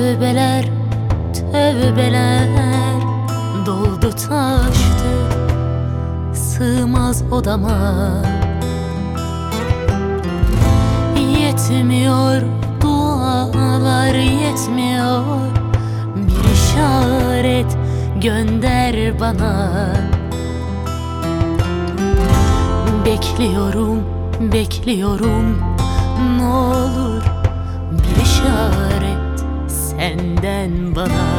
Tövbeler, tövbeler doldu taştı, sığmaz odama. Yetmiyor dualar, yetmiyor, bir işaret gönder bana. Bekliyorum, bekliyorum, ne olur bir işaret senden bana.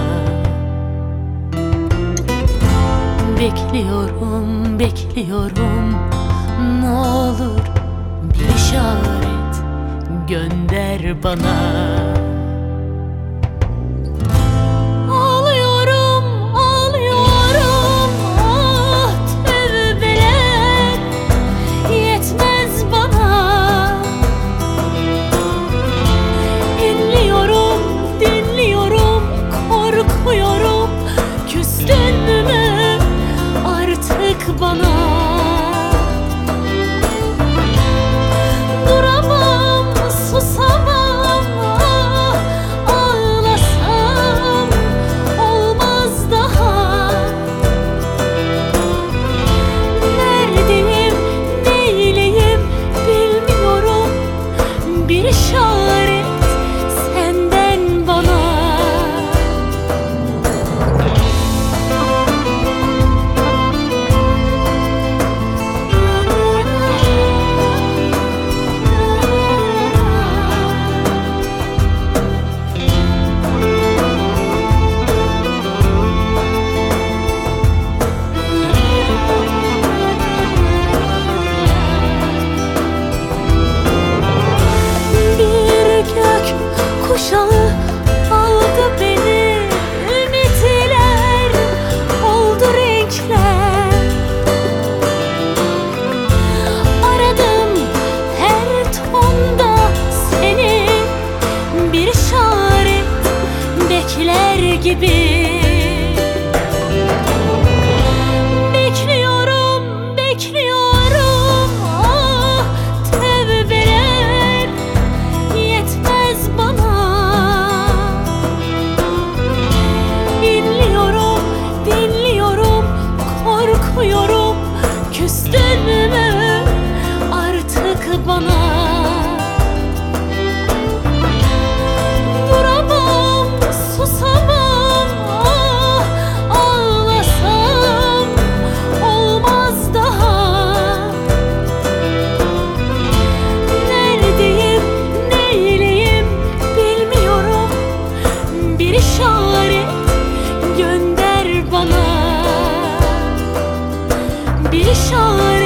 Bekliyorum, bekliyorum, ne olur bir işaret gönder bana. Bana duramam, susamam, ağlasam olmaz daha. Neredeyim, neyleyim bilmiyorum, bir işaret senden bana. Kuşağı aldı beni, ümitler oldu renkler. Aradım her tonda seni, bir işaret bekler gibi. Bekliyorum, bekliyorum, ah tövbeler yetmez bana. Korkuyorum, küstün mü artık bana? Duramam, susamam, ağlasam olmaz daha. Neredeyim, neyleyim bilmiyorum, bir işaret gönder bana. Bir işaret